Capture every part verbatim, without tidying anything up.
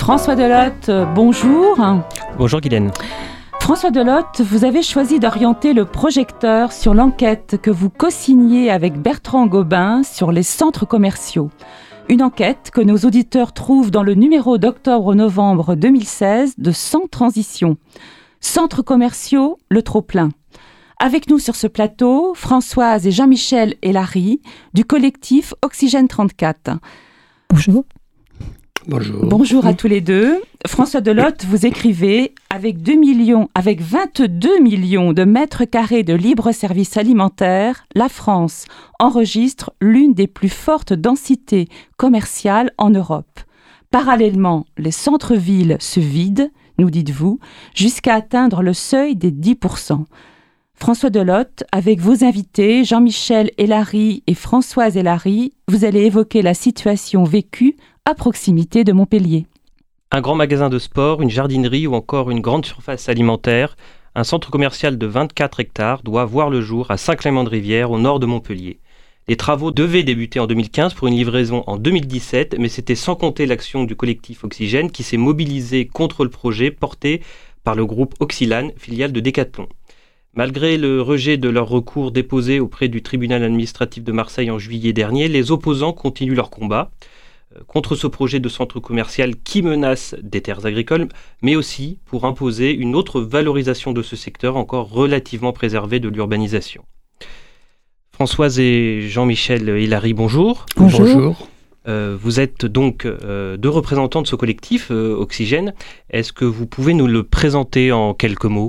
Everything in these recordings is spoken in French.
François Delotte, bonjour. Bonjour Guylaine. François Delotte, vous avez choisi d'orienter le projecteur sur l'enquête que vous co-signez avec Bertrand Gobin sur les centres commerciaux. Une enquête que nos auditeurs trouvent dans le numéro d'octobre-novembre deux mille seize de Sans Transition. Centres commerciaux, le trop-plein. Avec nous sur ce plateau, Françoise et Jean-Michel Hélary du collectif Oxygène trente-quatre. Bonjour. Bonjour. Bonjour à tous les deux. François Delotte, vous écrivez avec deux millions, avec vingt-deux millions de mètres carrés de libre-service alimentaire, la France enregistre l'une des plus fortes densités commerciales en Europe. Parallèlement, les centres-villes se vident, nous dites-vous, jusqu'à atteindre le seuil des dix pour cent. François Delotte, avec vos invités, Jean-Michel Hélary et Françoise Hélary, vous allez évoquer la situation vécue à proximité de Montpellier. Un grand magasin de sport, une jardinerie ou encore une grande surface alimentaire, un centre commercial de vingt-quatre hectares doit voir le jour à Saint-Clément-de-Rivière, au nord de Montpellier. Les travaux devaient débuter en deux mille quinze pour une livraison en deux mille dix-sept, mais c'était sans compter l'action du collectif Oxygène qui s'est mobilisé contre le projet porté par le groupe Oxylane, filiale de Decathlon. Malgré le rejet de leur recours déposé auprès du tribunal administratif de Marseille en juillet dernier, les opposants continuent leur combat contre ce projet de centre commercial qui menace des terres agricoles, mais aussi pour imposer une autre valorisation de ce secteur encore relativement préservé de l'urbanisation. Françoise et Jean-Michel Hélary, bonjour. Bonjour. bonjour. Euh, vous êtes donc euh, deux représentants de ce collectif, euh, Oxygène. Est-ce que vous pouvez nous le présenter en quelques mots ?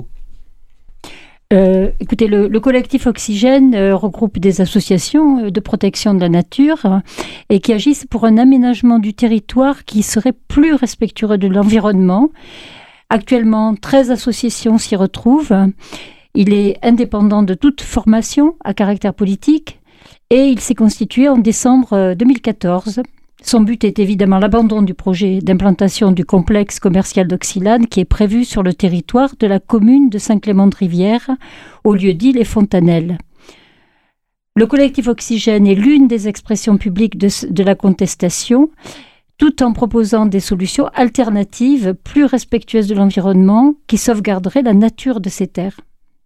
Euh, écoutez, le, le collectif Oxygène euh, regroupe des associations euh, de protection de la nature euh, et qui agissent pour un aménagement du territoire qui serait plus respectueux de l'environnement. Actuellement, treize associations s'y retrouvent. Il est indépendant de toute formation à caractère politique et il s'est constitué en décembre deux mille quatorze. Son but est évidemment l'abandon du projet d'implantation du complexe commercial d'Oxylane qui est prévu sur le territoire de la commune de Saint-Clément-de-Rivière, au lieu dit les Fontanelles. Le collectif Oxygène est l'une des expressions publiques de, de la contestation, tout en proposant des solutions alternatives plus respectueuses de l'environnement qui sauvegarderaient la nature de ces terres.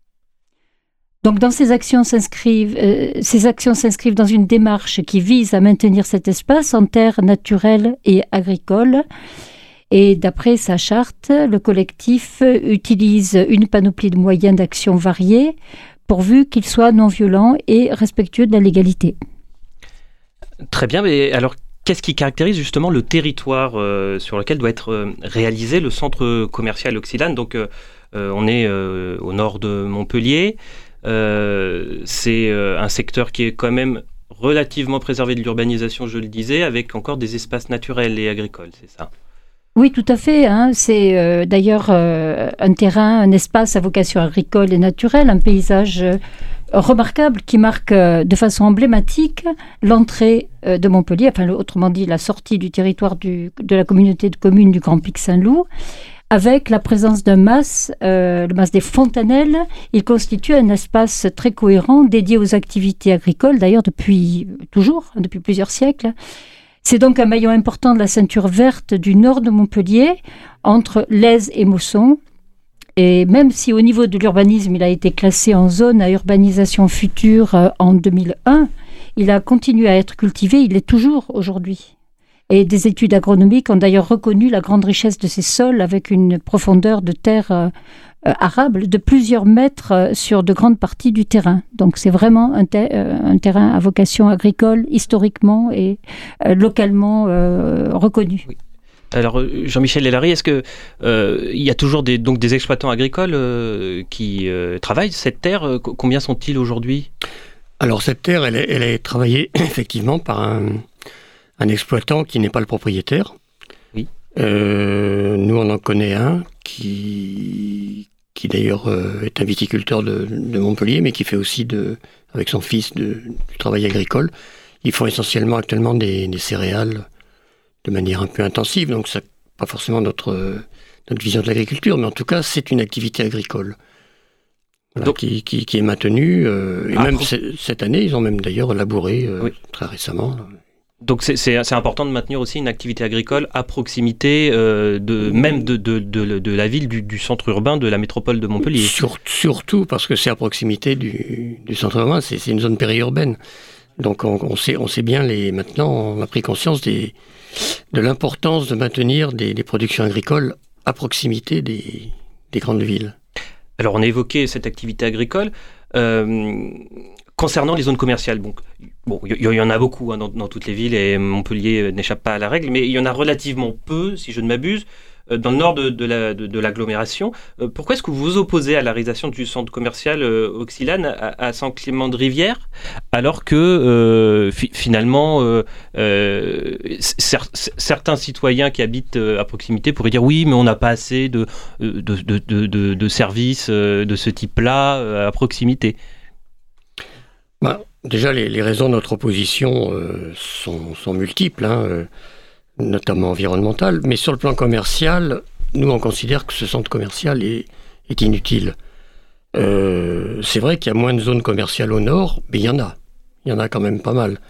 Donc, dans ces actions s'inscrivent, euh, ces actions s'inscrivent dans une démarche qui vise à maintenir cet espace en terres naturelles et agricoles. Et d'après sa charte, le collectif utilise une panoplie de moyens d'action variés, pourvu qu'ils soient non violents et respectueux de la légalité. Très bien, mais alors qu'est-ce qui caractérise justement le territoire euh, sur lequel doit être euh, réalisé le centre commercial Oxylane ? Donc, euh, euh, on est euh, au nord de Montpellier. Euh, c'est euh, un secteur qui est quand même relativement préservé de l'urbanisation, je le disais, avec encore des espaces naturels et agricoles, c'est ça ? Oui, tout à fait. Hein. C'est euh, d'ailleurs euh, un terrain, un espace à vocation agricole et naturelle, un paysage euh, remarquable qui marque euh, de façon emblématique l'entrée euh, de Montpellier, enfin autrement dit la sortie du territoire du, de la communauté de communes du Grand Pic Saint-Loup. Avec la présence d'un mas, euh, le mas des Fontanelles, il constitue un espace très cohérent dédié aux activités agricoles, d'ailleurs depuis toujours, depuis plusieurs siècles. C'est donc un maillon important de la ceinture verte du nord de Montpellier, entre Lèze et Mosson. Et même si au niveau de l'urbanisme, il a été classé en zone à urbanisation future euh, en deux mille un, il a continué à être cultivé, il l'est toujours aujourd'hui. Et des études agronomiques ont d'ailleurs reconnu la grande richesse de ces sols avec une profondeur de terre euh, euh, arable de plusieurs mètres euh, sur de grandes parties du terrain. Donc c'est vraiment un, ter- euh, un terrain à vocation agricole historiquement et euh, localement euh, reconnu. Oui. Alors Jean-Michel Hélary, est-ce qu'il euh, y a toujours des, donc des exploitants agricoles euh, qui euh, travaillent cette terre ? Combien sont-ils aujourd'hui ? Alors cette terre, elle est, elle est travaillée effectivement par un... un exploitant qui n'est pas le propriétaire. Oui. Euh, nous, on en connaît un qui, qui d'ailleurs euh, est un viticulteur de, de Montpellier, mais qui fait aussi, de, avec son fils, de, du travail agricole. Ils font essentiellement actuellement des, des céréales de manière un peu intensive, donc c'est pas forcément notre, notre vision de l'agriculture, mais en tout cas, c'est une activité agricole. Voilà, donc, qui, qui, qui est maintenue. Euh, et ah, même c- cette année, ils ont même d'ailleurs labouré euh, oui. très récemment. Donc c'est, c'est, c'est important de maintenir aussi une activité agricole à proximité euh, de, même de, de, de, de la ville, du, du centre urbain, de la métropole de Montpellier. Sur, surtout parce que c'est à proximité du, du centre urbain, c'est, c'est une zone périurbaine. Donc on, on, sait, on sait bien, les, maintenant on a pris conscience des, de l'importance de maintenir des, des productions agricoles à proximité des, des grandes villes. Alors on a évoqué cette activité agricole. Euh, concernant les zones commerciales, donc, bon, il y, y en a beaucoup hein, dans, dans toutes les villes et Montpellier n'échappe pas à la règle, mais il y en a relativement peu, si je ne m'abuse, euh, dans le nord de, de, la, de, de l'agglomération. Euh, pourquoi est-ce que vous vous opposez à la réalisation du centre commercial euh, Oxylane à, à Saint-Clément-de-Rivière, alors que euh, fi- finalement euh, euh, cer- certains citoyens qui habitent euh, à proximité pourraient dire oui, mais on n'a pas assez de, de, de, de, de, de services euh, de ce type-là euh, à proximité. Bah, déjà, les, les raisons de notre opposition euh, sont, sont multiples, hein, euh, notamment environnementales. Mais sur le plan commercial, nous, on considère que ce centre commercial est, est inutile. Euh, c'est vrai qu'il y a moins de zones commerciales au nord, mais il y en a. Il y en a quand même pas mal.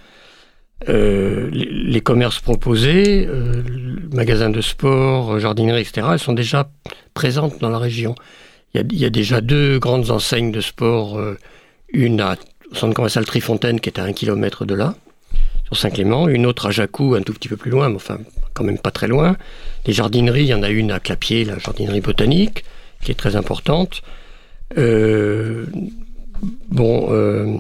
Euh, les, les commerces proposés, euh, magasins de sport, jardinerie, et cetera, elles sont déjà présentes dans la région. Il y a, il y a déjà deux grandes enseignes de sport, euh, une à au centre commercial Trifontaine, qui est à un kilomètre de là, sur Saint-Clément, une autre à Jacou, un tout petit peu plus loin, mais enfin, quand même pas très loin. Les jardineries, il y en a une à Clapier, la jardinerie botanique, qui est très importante. Euh, bon, euh,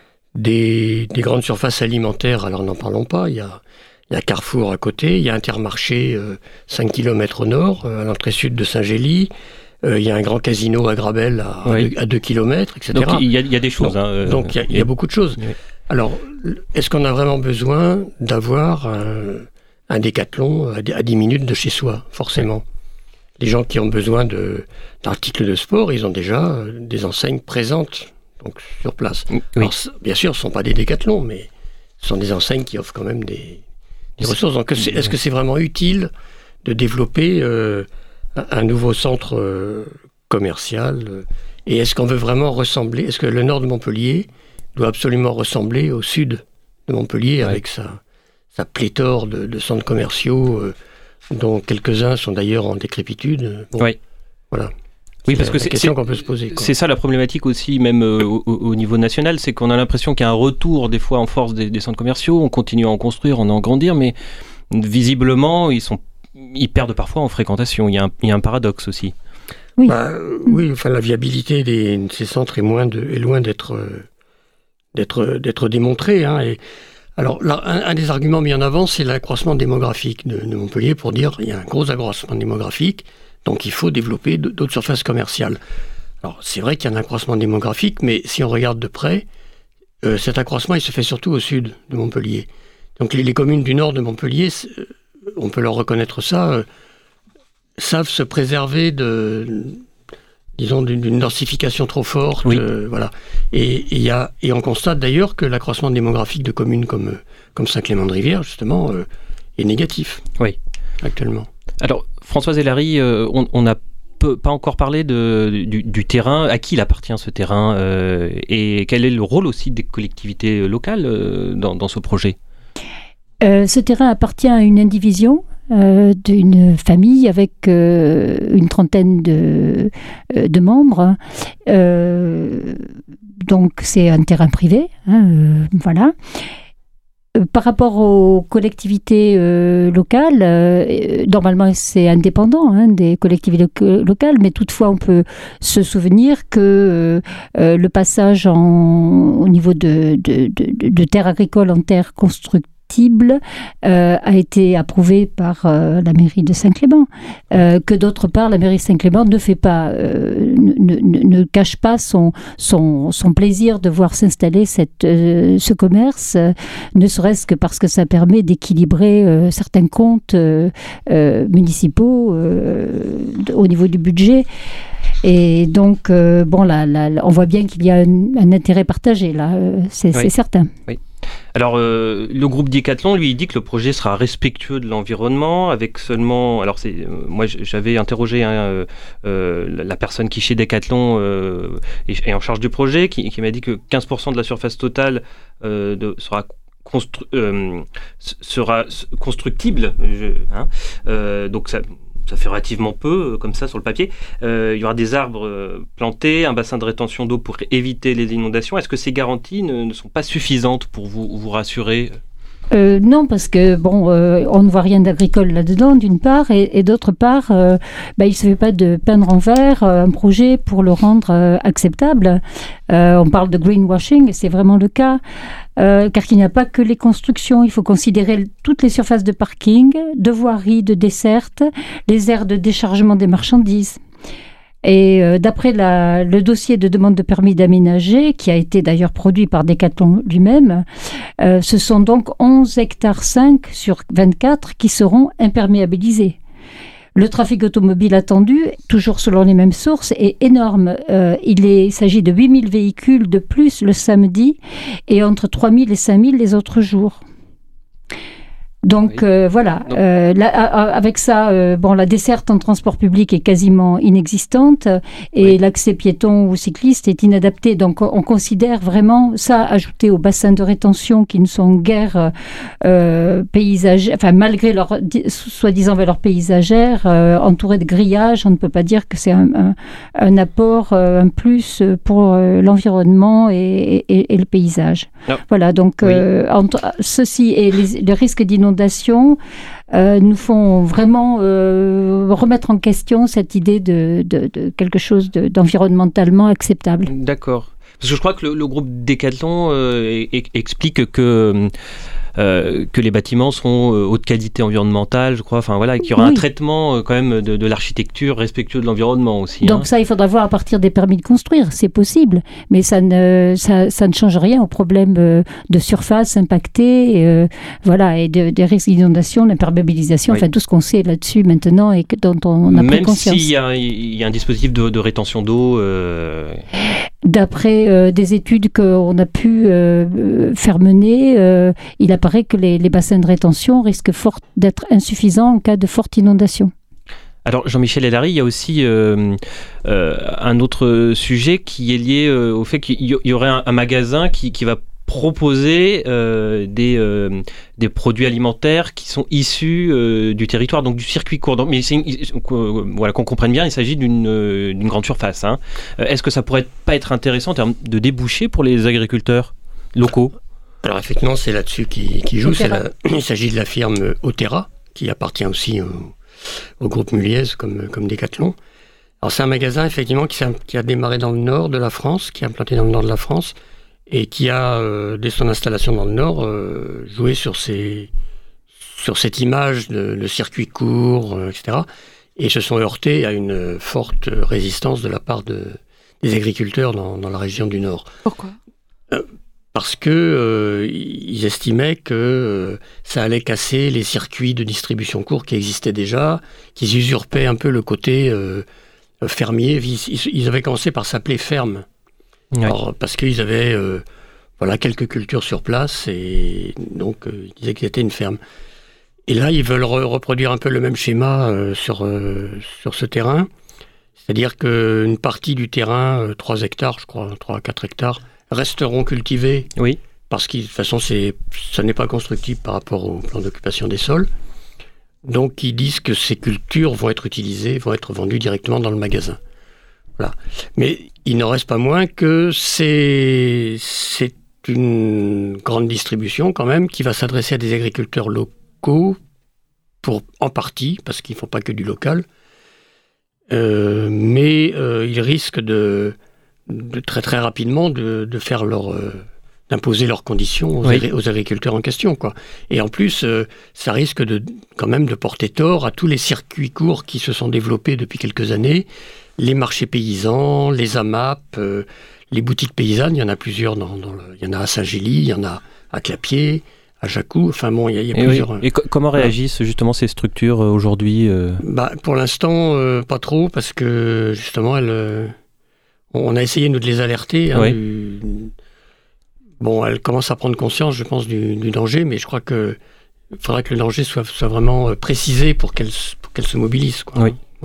des, des grandes surfaces alimentaires, alors n'en parlons pas, il y a, il y a Carrefour à côté, il y a Intermarché, euh, cinq kilomètres au nord, euh, à l'entrée sud de Saint-Gély. Euh, il y a un grand casino à Grabel à, oui. à deux kilomètres, et cetera. Donc il y a, il y a des choses. Donc, hein, euh, donc il, y a, il y a beaucoup de choses. Oui. Alors, est-ce qu'on a vraiment besoin d'avoir un, un décathlon à, à dix minutes de chez soi, forcément? Oui. Les gens qui ont besoin de, d'articles de sport, ils ont déjà des enseignes présentes, donc sur place. Oui. Alors, bien sûr, ce ne sont pas des décathlons, mais ce sont des enseignes qui offrent quand même des, des ressources. Donc, est-ce oui. que c'est vraiment utile de développer euh, un nouveau centre euh, commercial euh, et est-ce qu'on veut vraiment ressembler, est-ce que le nord de Montpellier doit absolument ressembler au sud de Montpellier, ouais. avec sa, sa pléthore de, de centres commerciaux euh, dont quelques-uns sont d'ailleurs en décrépitude. Bon, oui. Voilà. Oui, c'est parce que la c'est, question c'est, qu'on peut se poser. Quoi. C'est ça la problématique aussi, même euh, au, au niveau national, c'est qu'on a l'impression qu'il y a un retour des fois en force des, des centres commerciaux, on continue à en construire, on en grandir, mais visiblement, ils sont ils perdent parfois en fréquentation. Il y a un, il y a un paradoxe aussi. Oui, bah, oui enfin, la viabilité des, de ces centres est, moins de, est loin d'être, d'être, d'être démontrée. Hein, et, alors, là, un, un des arguments mis en avant, c'est l'accroissement démographique de, de Montpellier pour dire qu'il y a un gros accroissement démographique, donc il faut développer d'autres surfaces commerciales. Alors, c'est vrai qu'il y a un accroissement démographique, mais si on regarde de près, euh, cet accroissement, il se fait surtout au sud de Montpellier. Donc, les, les communes du nord de Montpellier, on peut leur reconnaître ça, euh, savent se préserver de, disons, d'une, d'une densification trop forte. Oui. Euh, voilà. Et, et, y a, et on constate d'ailleurs que l'accroissement démographique de communes comme, comme Saint-Clément-de-Rivière, justement, euh, est négatif. Oui. Actuellement. Alors, Françoise Hélary, euh, on n'a pas encore parlé de, du, du terrain. À qui il appartient ce terrain euh, et quel est le rôle aussi des collectivités locales euh, dans, dans ce projet? Euh, ce terrain appartient à une indivision euh, d'une famille avec euh, une trentaine de, euh, de membres. Euh, donc c'est un terrain privé, hein, euh, voilà. Euh, par rapport aux collectivités euh, locales, euh, normalement c'est indépendant hein, des collectivités lo- locales, mais toutefois on peut se souvenir que euh, le passage en, au niveau de, de, de, de terres agricoles en terres constructibles Euh, a été approuvé par euh, la mairie de Saint-Clément, euh, que d'autre part la mairie de Saint-Clément ne fait pas, euh, ne, ne, ne cache pas son, son, son plaisir de voir s'installer cette, euh, ce commerce, euh, ne serait-ce que parce que ça permet d'équilibrer euh, certains comptes euh, euh, municipaux euh, au niveau du budget. Et donc, euh, bon, là, là, on voit bien qu'il y a un, un intérêt partagé, là, euh, c'est, oui. c'est certain. Oui. Alors, euh, le groupe Decathlon, lui, il dit que le projet sera respectueux de l'environnement, avec seulement... Alors, c'est, euh, moi, j'avais interrogé hein, euh, euh, la personne qui, chez Decathlon, euh, est, est en charge du projet, qui, qui m'a dit que quinze pour cent de la surface totale euh, de, sera constru- euh, sera constructible. Je, hein, euh, donc ça, ça fait relativement peu, comme ça, sur le papier. Euh, il y aura des arbres euh, plantés, un bassin de rétention d'eau pour éviter les inondations. Est-ce que ces garanties ne, ne sont pas suffisantes pour vous, vous rassurer ? Euh, non, parce que bon, euh, on ne voit rien d'agricole là-dedans, d'une part, et, et d'autre part, euh, bah, il ne se fait pas de peindre en vert euh, un projet pour le rendre euh, acceptable. Euh, on parle de greenwashing, et c'est vraiment le cas, euh, car il n'y a pas que les constructions. Il faut considérer toutes les surfaces de parking, de voiries, de desserte, les aires de déchargement des marchandises. Et euh, d'après la, le dossier de demande de permis d'aménager, qui a été d'ailleurs produit par Decathlon lui-même, euh, ce sont donc onze hectares cinq sur vingt-quatre qui seront imperméabilisés. Le trafic automobile attendu, toujours selon les mêmes sources, est énorme. Euh, il, est, il s'agit de huit mille véhicules de plus le samedi et entre trois mille et cinq mille les autres jours. Donc oui. euh, voilà, Donc. Euh, là, avec ça, euh, bon, la desserte en transport public est quasiment inexistante et oui. l'accès piéton ou cycliste est inadapté. Donc on considère vraiment ça, ajouté aux bassins de rétention qui ne sont guère euh, paysagers, enfin malgré leur soi-disant valeur paysagère, euh, entourés de grillages, on ne peut pas dire que c'est un, un, un apport, euh, un plus pour euh, l'environnement et, et, et le paysage. Non. Voilà, donc oui. euh, entre ceci et les, les risques d'inondation Euh, nous font vraiment euh, remettre en question cette idée de, de, de quelque chose de, d'environnementalement acceptable. D'accord. Parce que je crois que le, le groupe Decathlon euh, explique que... Euh, que les bâtiments seront euh, haute qualité environnementale, je crois, enfin voilà, qu'il y aura oui. un traitement euh, quand même de, de l'architecture respectueux de l'environnement aussi. Donc hein. ça, il faudra voir à partir des permis de construire, c'est possible, mais ça ne, ça, ça ne change rien au problème euh, de surface impactée, euh, voilà, et de, des risques d'inondation, l'imperméabilisation, oui. enfin tout ce qu'on sait là-dessus maintenant et que, dont on a pris conscience. Même s'il y a, il y a un dispositif de, de rétention d'eau euh... D'après euh, des études qu'on a pu euh, faire mener, euh, il apparaît que les, les bassins de rétention risquent fort d'être insuffisants en cas de forte inondation. Alors Jean-Michel Hellary, il y a aussi euh, euh, un autre sujet qui est lié euh, au fait qu'il y aurait un, un magasin qui, qui va proposer euh, des, euh, des produits alimentaires qui sont issus euh, du territoire, donc du circuit court. Donc, mais c'est une, euh, voilà, qu'on comprenne bien, il s'agit d'une, euh, d'une grande surface. Hein. Euh, est-ce que ça pourrait pas être intéressant en termes de débouchés pour les agriculteurs locaux ? Alors effectivement, c'est là-dessus qu'il qui joue. C'est la, il s'agit de la firme Otera, qui appartient aussi au, au groupe Muliez, comme, comme Decathlon. Alors c'est un magasin effectivement qui, qui a démarré dans le nord de la France, qui est implanté dans le nord de la France, et qui a, euh, dès son installation dans le Nord, euh, joué sur, ces, sur cette image de, de circuit court, euh, et cetera. Et se sont heurtés à une forte résistance de la part de, des agriculteurs dans, dans la région du Nord. Pourquoi ? euh, Parce que euh, ils estimaient que euh, ça allait casser les circuits de distribution court qui existaient déjà, qu'ils usurpaient un peu le côté euh, fermier. Ils, ils avaient commencé par s'appeler ferme. Ouais. Alors, parce qu'ils avaient euh, voilà, quelques cultures sur place et donc euh, ils disaient qu'ils étaient une ferme. Et là, ils veulent re- reproduire un peu le même schéma euh, sur, euh, sur ce terrain. C'est-à-dire qu'une partie du terrain, euh, trois hectares, je crois, trois à quatre hectares, resteront cultivés. Oui. Parce que de toute façon, c'est, ça n'est pas constructible par rapport au plan d'occupation des sols. Donc, ils disent que ces cultures vont être utilisées, vont être vendues directement dans le magasin. Voilà. Mais il n'en reste pas moins que c'est, c'est une grande distribution quand même qui va s'adresser à des agriculteurs locaux, pour, en partie, parce qu'ils ne font pas que du local. Euh, mais euh, ils risquent de, de très très rapidement de, de faire leur, euh, d'imposer leurs conditions aux, oui. agri- aux agriculteurs en question, quoi. Et en plus, euh, ça risque de, quand même de porter tort à tous les circuits courts qui se sont développés depuis quelques années. Les marchés paysans, les A M A P, euh, les boutiques paysannes, il y en a plusieurs, dans, dans le, il y en a à Saint-Gély, il y en a à Clapier, à Jacou, enfin bon, il y a, il y a et plusieurs... Oui. Et co- comment réagissent justement ces structures euh, aujourd'hui euh... bah, pour l'instant, euh, pas trop, parce que justement, elles, euh, on a essayé, nous, de les alerter. Hein, oui. du... Bon, elles commencent à prendre conscience, je pense, du, du danger, mais je crois qu'il faudra que le danger soit, soit vraiment précisé pour qu'elles, pour qu'elles se mobilisent, quoi. Oui. Ouais.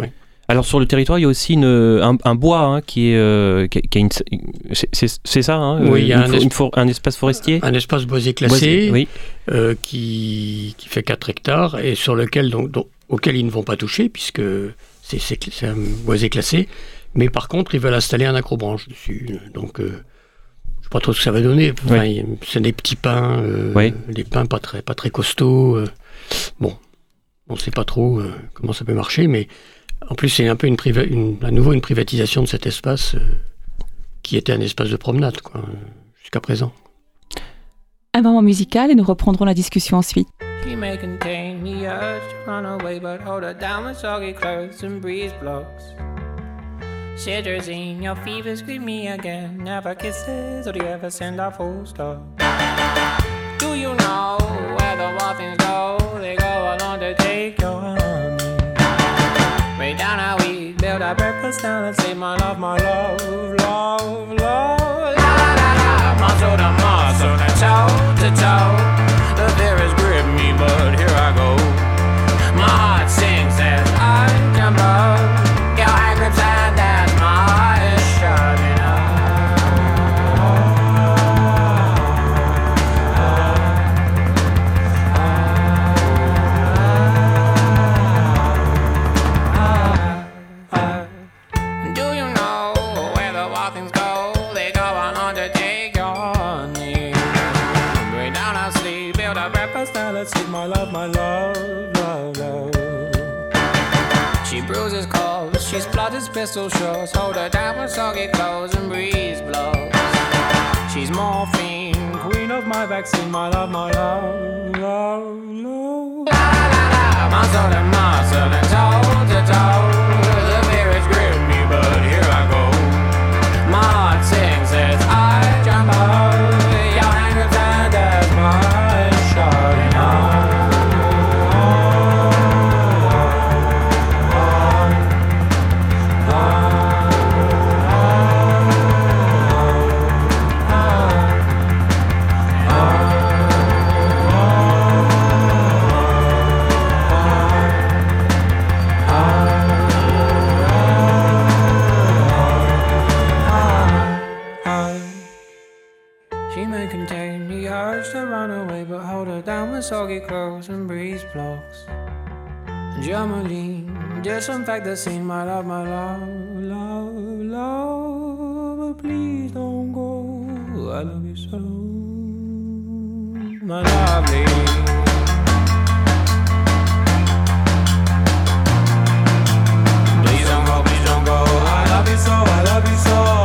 Alors sur le territoire, il y a aussi une, un, un bois hein, qui est, euh, qui, qui a une, c'est, c'est, c'est ça, hein, oui, il y a une, un, une, esp- une for, un espace forestier, un espace boisé classé, boisé, oui. euh, qui, qui fait quatre hectares et sur lequel donc, donc auquel ils ne vont pas toucher puisque c'est, c'est, c'est un boisé classé. Mais par contre, ils veulent installer un accrobranche dessus. Donc, euh, je ne sais pas trop ce que ça va donner. Enfin, oui. C'est des petits pins, euh, oui. des pins pas très, pas très costauds. Euh, bon, on ne sait pas trop euh, comment ça peut marcher, mais en plus, c'est un peu une priva- une, à nouveau une privatisation de cet espace euh, qui était un espace de promenade, quoi, jusqu'à présent. Un moment musical et nous reprendrons la discussion ensuite. She may contain the urge to run away, but hold her down with soggy clothes and breeze blocks. Cetirizine, your fever scream me again. Never kisses, or do you ever send a full stop? Do you know where the wild things go? They go along to take your honey. Way down how we build our breakfast down and say my love, my love, love, love. La la la la, muscle to muscle and toe to toe. The fear has gripped me, but here I go. My heart sings as I jump up. Your hand grips and as my eyes shining up. Do you know where the wild things go? They go on undertake your honey. Bring down our sleep, build a breakfast, now let's eat my love, my love, love, love. She bruises calls, she splutters pistol shots. Hold her down with soggy clothes and breeze blows. She's morphine, queen of my vaccine, my love, my love, love, love. La la la, muscle and muscle and toe to toe. The fear has gripped me, but here I go. My heart sings as I jump up. Your hand grips and as my eyes shining on. She may contain the urge to run away, but hold her down with soggy clothes and breeze blocks. Germaline, disinfect the scene, my love, my love, love, love. But please don't go, I love you so, my lovely. Please don't go, please don't go, I love you so, I love you so.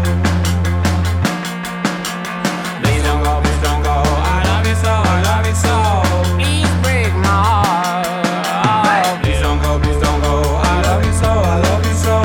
Please don't go, please don't go, I love you so, I love you so. Please break my heart. Please don't go, please don't go, I love you so, I love you so.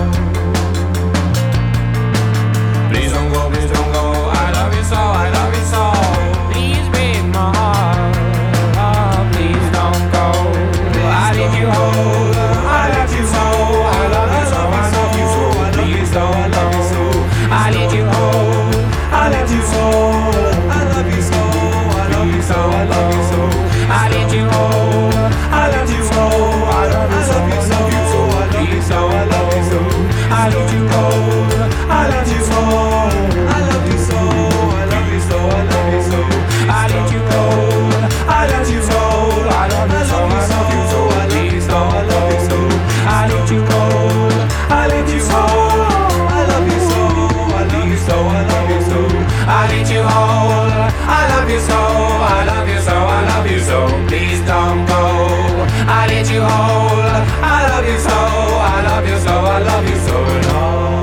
Please don't go, please don't go, I love you so, I love you so. Please break my heart. Please don't go, I need you whole. I love you so, I love you so, I love you so. Please don't go, I need you whole. I love you so, I love you so, I love you so, I love you so. I need you whole. I love you so, I love you so, I love you so, I love you so, I love you so. I need you whole. I love you so, I love you so, I love you so, I love you so. I need you whole. I love you so, I love you so, I love you so, I love you so, I love you so. I need you whole. I love you so, I love you so, I love you so, I love you so. I need you whole. I love you so, I love you so, I love you so. Please don't go. I need you whole. I love you so, I love you so, I love you so. No.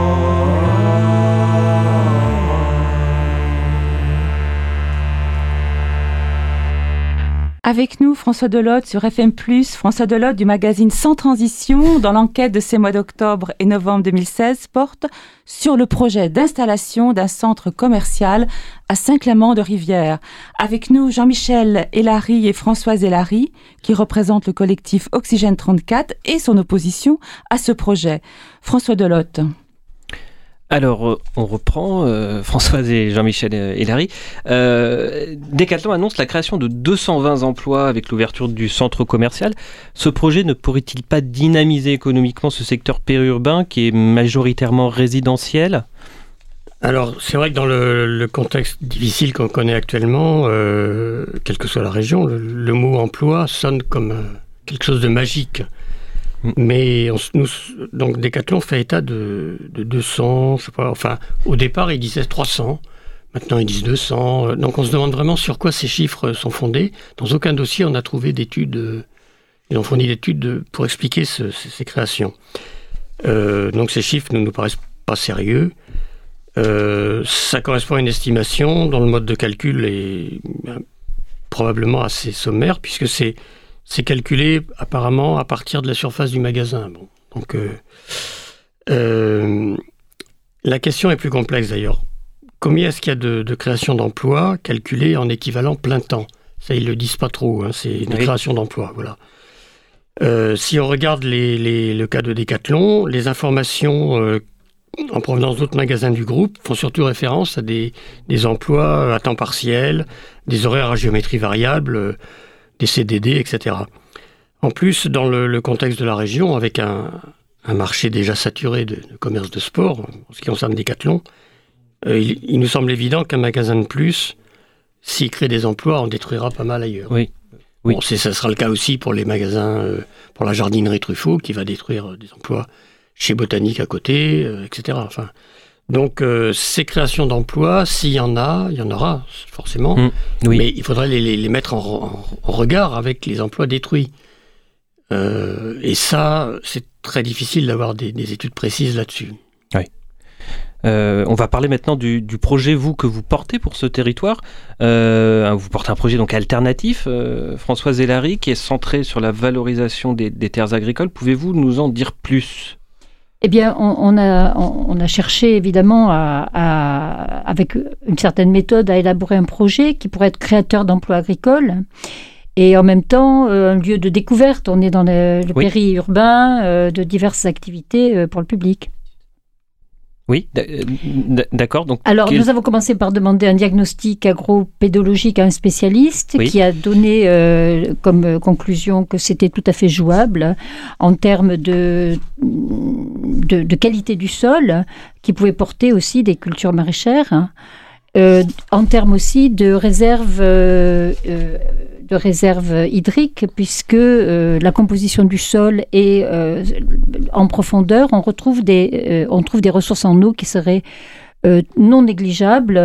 Avec nous, François Delotte sur F M plus, François Delotte du magazine Sans Transition, dans l'enquête de ces mois d'octobre et novembre deux mille seize, porte sur le projet d'installation d'un centre commercial à Saint-Clément-de-Rivière. Avec nous, Jean-Michel Hélary et Françoise Hélary, qui représentent le collectif Oxygène trente-quatre et son opposition à ce projet. François Delotte. Alors, on reprend, euh, Françoise et Jean-Michel et Larry. Euh, Decathlon annonce la création de deux cent vingt emplois avec l'ouverture du centre commercial. Ce projet ne pourrait-il pas dynamiser économiquement ce secteur périurbain qui est majoritairement résidentiel ? Alors, c'est vrai que dans le, le contexte difficile qu'on connaît actuellement, euh, quelle que soit la région, le, le mot emploi sonne comme euh, quelque chose de magique. Mais on, nous, donc Decathlon fait état de, de deux cents, je sais pas, enfin, au départ, ils disaient trois cents, maintenant ils disent deux cents. Donc on se demande vraiment sur quoi ces chiffres sont fondés. Dans aucun dossier, on a trouvé d'études, ils ont fourni d'études pour expliquer ce, ces, ces créations. Euh, donc ces chiffres ne nous paraissent pas sérieux. Euh, ça correspond à une estimation dont le mode de calcul est ben, probablement assez sommaire, puisque c'est C'est calculé apparemment à partir de la surface du magasin. Bon, donc, euh, euh, la question est plus complexe d'ailleurs. Combien est-ce qu'il y a de, de création d'emplois calculées en équivalent plein temps ? Ça, ils ne le disent pas trop, hein, c'est une oui. création d'emplois. Voilà. Euh, si on regarde les, les, le cas de Decathlon, les informations euh, en provenance d'autres magasins du groupe font surtout référence à des, des emplois à temps partiel, des horaires à géométrie variable, euh, des C D D, et cetera. En plus, dans le, le contexte de la région, avec un, un marché déjà saturé de, de commerce de sport, en ce qui concerne Decathlon, euh, il, il nous semble évident qu'un magasin de plus, s'il crée des emplois, en détruira pas mal ailleurs. Oui. Oui. Bon, c'est, ça sera le cas aussi pour les magasins, euh, pour la jardinerie Truffaut, qui va détruire des emplois chez Botanique à côté, euh, et cetera. Enfin, donc, euh, ces créations d'emplois, s'il y en a, il y en aura, forcément. Mmh, oui. Mais il faudrait les, les, les mettre en, en, en regard avec les emplois détruits. Euh, et ça, c'est très difficile d'avoir des, des études précises là-dessus. Oui. Euh, on va parler maintenant du, du projet, vous, que vous portez pour ce territoire. Euh, vous portez un projet donc alternatif, euh, Françoise et Larry, qui est centré sur la valorisation des, des terres agricoles. Pouvez-vous nous en dire plus ? Eh bien, on, on, a, on, on a cherché évidemment, à, à, avec une certaine méthode, à élaborer un projet qui pourrait être créateur d'emplois agricoles et en même temps euh, un lieu de découverte. On est dans le, le oui. périurbain euh, de diverses activités euh, pour le public. Oui, d'accord. Donc, Alors, quel... nous avons commencé par demander un diagnostic agro-pédologique à un spécialiste oui. qui a donné euh, comme conclusion que c'était tout à fait jouable en termes de, de, de qualité du sol, qui pouvait porter aussi des cultures maraîchères, euh, en termes aussi de réserve, euh, euh, de réserve hydrique, puisque euh, la composition du sol est euh, en profondeur, on retrouve des, euh, on trouve des ressources en eau qui seraient Euh, non négligeable.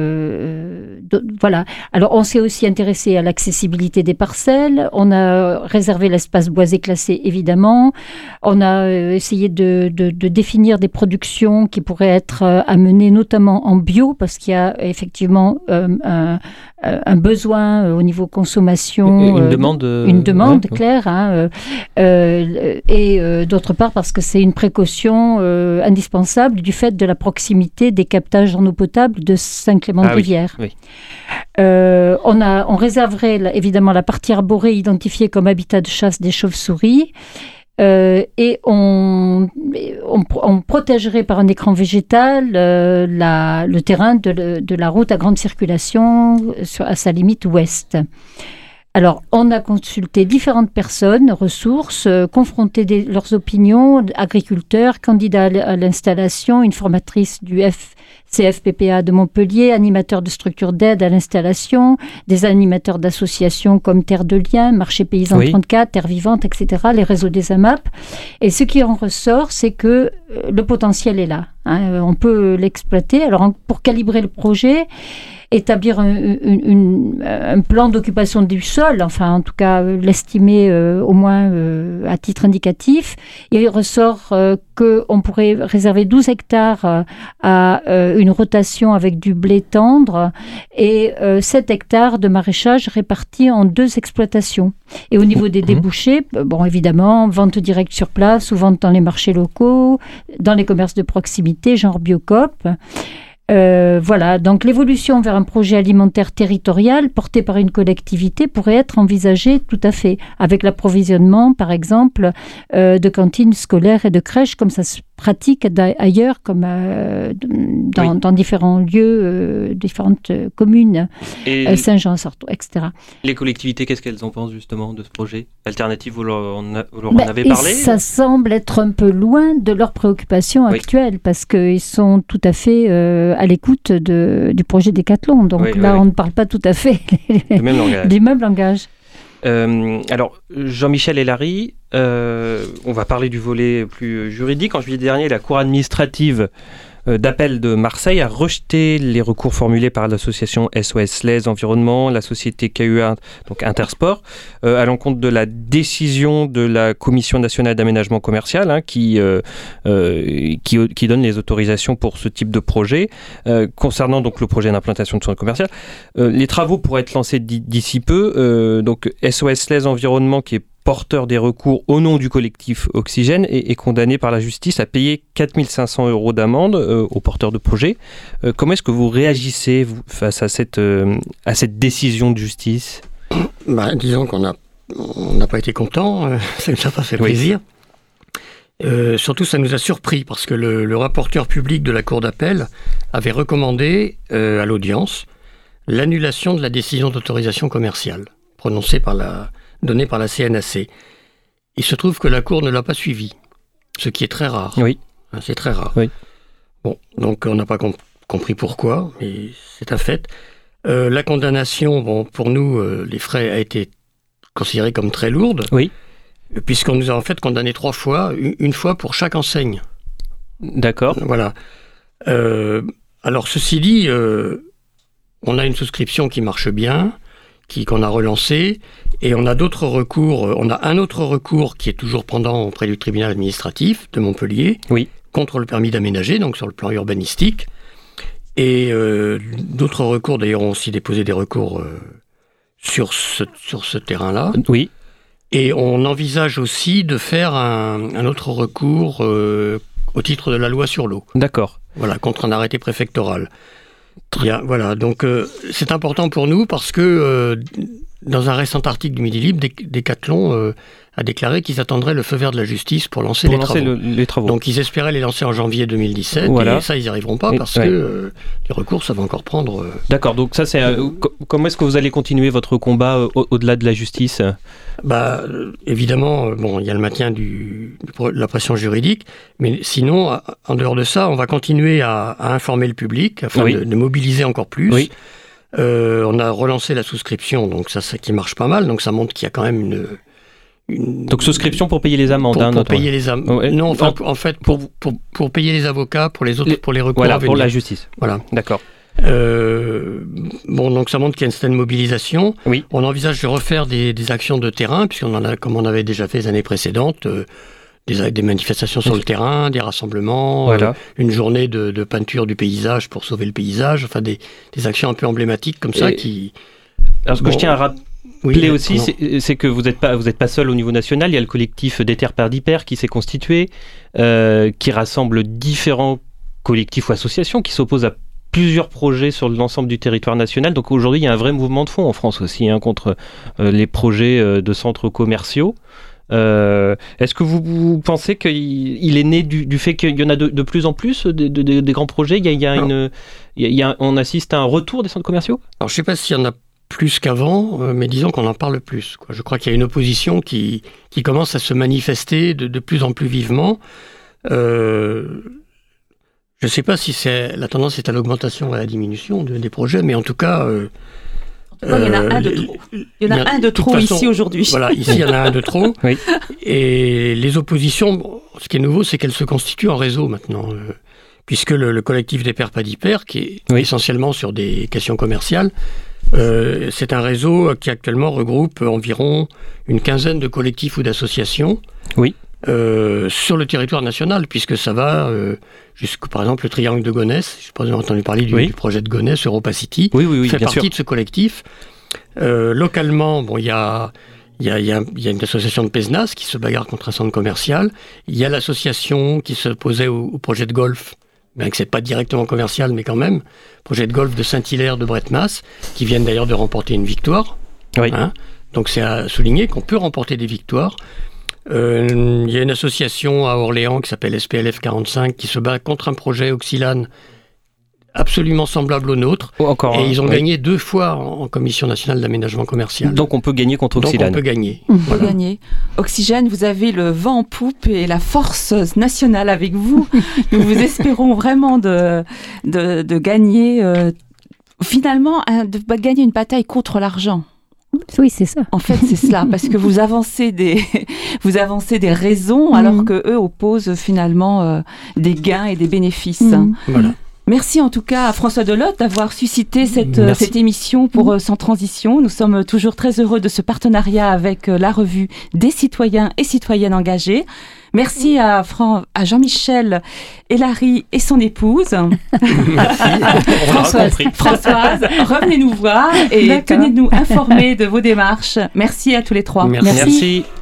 Euh, de, voilà. Alors, on s'est aussi intéressé à l'accessibilité des parcelles. On a réservé l'espace boisé classé, évidemment. On a euh, essayé de, de, de définir des productions qui pourraient être euh, amenées notamment en bio, parce qu'il y a effectivement euh, un, un besoin euh, au niveau consommation. Une euh, demande. Euh, une demande ouais, claire. Hein, euh, euh, et euh, d'autre part, parce que c'est une précaution euh, indispensable du fait de la proximité des captage en eau potable de Saint-Clément-de-Rivière. Ah, oui, oui. euh, on, a, on réserverait la, évidemment la partie arborée identifiée comme habitat de chasse des chauves-souris euh, et on, on, on protégerait par un écran végétal euh, la, le terrain de, de la route à grande circulation sur, à sa limite ouest. Alors, on a consulté différentes personnes, ressources, euh, confronté des, leurs opinions, agriculteurs, candidats à l'installation, une formatrice du F, C F P P A de Montpellier, animateurs de structures d'aide à l'installation, des animateurs d'associations comme Terre de Liens, Marché Paysan oui. trente-quatre, Terre Vivante, et cetera, les réseaux des A M A P. Et ce qui en ressort, c'est que euh, le potentiel est là. Hein, on peut l'exploiter. Alors, pour calibrer le projet, établir un, une, une, un plan d'occupation du sol, enfin en tout cas euh, l'estimer euh, au moins euh, à titre indicatif. Il ressort euh, qu'on pourrait réserver douze hectares euh, à euh, une rotation avec du blé tendre et euh, sept hectares de maraîchage répartis en deux exploitations. Et au niveau des débouchés, bon évidemment, vente directe sur place ou vente dans les marchés locaux, dans les commerces de proximité, genre Biocoop. Euh, voilà, donc l'évolution vers un projet alimentaire territorial porté par une collectivité pourrait être envisagée tout à fait, avec l'approvisionnement, par exemple, euh, de cantines scolaires et de crèches, comme ça se pratique ailleurs, comme euh, dans, oui. dans différents lieux, euh, différentes communes, euh, Saint-Jean-Sartoux, et cetera. Les collectivités, qu'est-ce qu'elles en pensent justement de ce projet Alternative, vous leur en, a, vous leur ben, en avez parlé Ça semble être un peu loin de leurs préoccupations oui. actuelles, parce qu'ils sont tout à fait euh, à l'écoute de, du projet Décathlon. Donc oui, là, oui, on oui. ne parle pas tout à fait du même langage. du même langage. Euh, alors, Jean-Michel et Larry, euh, on va parler du volet plus juridique. En juillet dernier, la Cour administrative euh, d'appel de Marseille a rejeté les recours formulés par l'association S O S Lez Environnement, la société K U A, donc Intersport, euh, à l'encontre de la décision de la Commission nationale d'aménagement commercial hein, qui, euh, euh, qui, qui donne les autorisations pour ce type de projet. Euh, concernant donc le projet d'implantation de centre commercial, euh, les travaux pourraient être lancés d'ici peu. Euh, donc S O S Lez Environnement, qui est porteur des recours au nom du collectif Oxygène, est, est condamné par la justice à payer quatre mille cinq cents euros d'amende euh, aux porteurs de projet. Euh, comment est-ce que vous réagissez vous, face à cette, euh, à cette décision de justice ? bah, Disons qu'on n'a on n'a pas été content, euh, ça ne nous a pas fait oui. plaisir. Euh, surtout, ça nous a surpris parce que le, le rapporteur public de la Cour d'appel avait recommandé euh, à l'audience l'annulation de la décision d'autorisation commerciale prononcée par la donnée par la C N A C. Il se trouve que la Cour ne l'a pas suivi, ce qui est très rare. Oui. C'est très rare. Oui. Bon, donc on n'a pas comp- compris pourquoi, mais c'est un fait. Euh, la condamnation, bon, pour nous, euh, les frais a été considérée comme très lourde. Oui. Puisqu'on nous a en fait condamné trois fois, une fois pour chaque enseigne. D'accord. Voilà. Euh, alors, ceci dit, euh, on a une souscription qui marche bien, qui, qu'on a relancée, et on a d'autres recours. On a un autre recours qui est toujours pendant auprès du tribunal administratif de Montpellier, oui. contre le permis d'aménager, donc sur le plan urbanistique. Et euh, d'autres recours, d'ailleurs, ont aussi déposé des recours euh, sur, ce, sur ce terrain-là. Oui. Et on envisage aussi de faire un, un autre recours euh, au titre de la loi sur l'eau. D'accord. Voilà, contre un arrêté préfectoral. Bien, voilà, donc euh, c'est important pour nous parce que euh, dans un récent article du Midi Libre, Décathlon euh, a déclaré qu'ils attendraient le feu vert de la justice pour lancer, pour les, lancer travaux. Le, les travaux. Donc ils espéraient les lancer en janvier deux mille dix-sept, voilà. Et ça ils n'y arriveront pas parce et, que ouais. euh, les recours ça va encore prendre... Euh... D'accord, donc ça c'est... Euh, comment est-ce que vous allez continuer votre combat euh, au- au-delà de la justice ? Bah, euh, évidemment, euh, bon, il y a le maintien du, de la pression juridique, mais sinon, à, en dehors de ça, on va continuer à, à informer le public, afin oui. de, de mobiliser encore plus. Oui. Euh, on a relancé la souscription, donc ça, ça qui marche pas mal, donc ça montre qu'il y a quand même une... Une... Donc souscription pour payer les amendes. Pour, hein, pour payer les amendes. Ouais. Non, enfin, en fait, pour, pour, pour payer les avocats, pour les autres, les... pour les recours voilà, à venir. Pour la justice. Voilà. D'accord. Euh, bon, donc ça montre qu'il y a une certaine mobilisation. Oui. On envisage de refaire des, des actions de terrain, puisqu'on en a, comme on avait déjà fait les années précédentes, euh, des, des manifestations sur le terrain, des rassemblements, voilà. euh, une journée de, de peinture du paysage pour sauver le paysage, enfin des, des actions un peu emblématiques comme ça. Et... qui. Alors ce bon, que je tiens à rappeler. Oui, aussi, c'est, c'est que vous n'êtes pas, vous n'êtes pas seul au niveau national. Il y a le collectif Déter par Diper qui s'est constitué, euh, qui rassemble différents collectifs ou associations qui s'opposent à plusieurs projets sur l'ensemble du territoire national. Donc aujourd'hui, il y a un vrai mouvement de fond en France aussi hein, contre euh, les projets euh, de centres commerciaux. Euh, est-ce que vous, vous pensez qu'il il est né du, du fait qu'il y en a de, de plus en plus de, de, de, des grands projets ? Il y a, il y a une, il y a, on assiste à un retour des centres commerciaux ? Alors je ne sais pas s'il y en a plus qu'avant, euh, mais disons qu'on en parle plus, quoi. Je crois qu'il y a une opposition qui, qui commence à se manifester de, de plus en plus vivement. Euh, je ne sais pas si c'est, la tendance est à l'augmentation ou à la diminution de, des projets, mais en tout cas... Euh, en tout cas, il y en a un de trop. Il y en a, a un de trop façon, ici aujourd'hui. Voilà, ici il y en a un de trop. Oui. Et les oppositions, bon, ce qui est nouveau, c'est qu'elles se constituent en réseau maintenant. Euh, puisque le, le collectif des Pères pas d'Hyper, qui est oui. essentiellement sur des questions commerciales, Euh, c'est un réseau qui actuellement regroupe environ une quinzaine de collectifs ou d'associations oui. euh, sur le territoire national, puisque ça va euh, jusqu'au, par exemple, le Triangle de Gonesse. Je ne sais pas si vous avez entendu parler du, oui. du projet de Gonesse, Europacity, oui, oui, oui, fait bien partie sûr. de ce collectif. Euh, localement, bon, il y a, y, a, y, a, y a une association de Pézenas qui se bagarre contre un centre commercial. Il y a l'association qui s'opposait au, au projet de golf, bien que ce n'est pas directement commercial, mais quand même, projet de golf de Saint-Hilaire de Bretmas, qui viennent d'ailleurs de remporter une victoire. Oui. Hein. Donc c'est à souligner qu'on peut remporter des victoires. Euh, il y a une association à Orléans qui s'appelle S P L F quarante-cinq qui se bat contre un projet Oxylane absolument semblable au nôtre. Oh, encore, et ils ont oui. gagné deux fois en, en Commission nationale d'aménagement commercial. Donc on peut gagner contre Donc Oxylane. on peut gagner. On peut Voilà. gagner. Oxygène, vous avez le vent en poupe et la force nationale avec vous. Nous vous espérons vraiment de, de, de gagner, euh, finalement, un- de gagner une bataille contre l'argent. Oui, c'est ça. En fait, c'est cela, parce que vous avancez des, vous avancez des raisons, Mhm. alors que eux opposent finalement euh, des gains et des bénéfices. Mhm. Voilà. Merci en tout cas à François Delotte d'avoir suscité cette, euh, Merci. cette émission pour euh, Sans Transition. Nous sommes toujours très heureux de ce partenariat avec euh, la revue des citoyens et citoyennes engagés. Merci à, Fran- à Jean-Michel Hélary et son épouse. On aura compris. Françoise, revenez nous voir et D'accord. tenez-nous informés de vos démarches. Merci à tous les trois. Merci. Merci. Merci.